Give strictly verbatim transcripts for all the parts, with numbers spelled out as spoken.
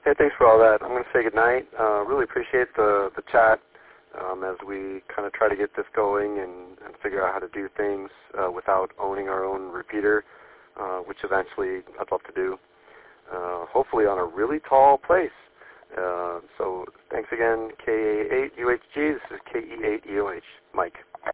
Hey, thanks for all that. I'm going to say goodnight. Uh, really appreciate the, the chat um, as we kind of try to get this going and, and figure out how to do things uh, without owning our own repeater, uh, which eventually I'd love to do, uh, hopefully on a really tall place. Uh, so thanks again, K A eight U H G. This is K E eight E O H. Mike.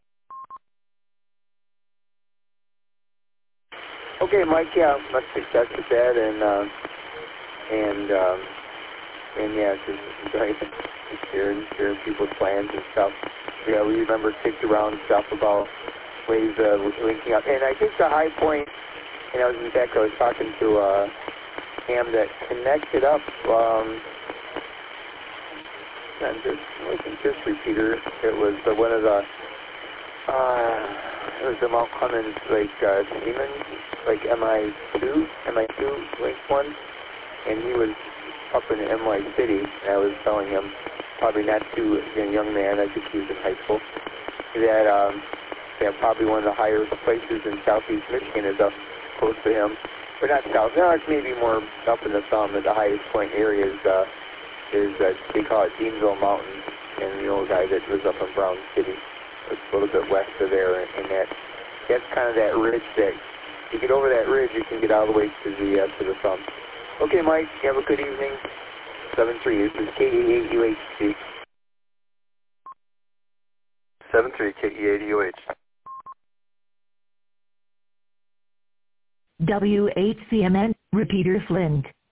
Okay, Mike, yeah, much success with that, and, uh, and, um, and yeah, just enjoy sharing, sharing people's plans and stuff. Yeah, we remember kicked around stuff about ways of linking up. And I think the high point, and I was, in fact, I was talking to uh, Cam that connected up, um, not just, it wasn't just repeater, it was uh, one of the, uh, it was the Mount Clemens, like, uh, Siemens, like M I two, M I two, like one, and he was up in M Y City, and I was telling him, probably not too a young man, I think he was in high school, that, um, that probably one of the higher places in southeast Michigan is up close to him, but not south, no, it's maybe more up in the thumb, at the highest point area is, uh, is, uh, they call it Deanville Mountain, and the old guy that was up in Brown City, it's a little bit west of there, and, and that, that's kind of that ridge that, if you get over that ridge, you can get all the way to the, uh, to the thumb. Okay, Mike, you have a good evening. seven three, this is K E eight U H C. seven three, K E eight U H. W H C M N, repeater Flint.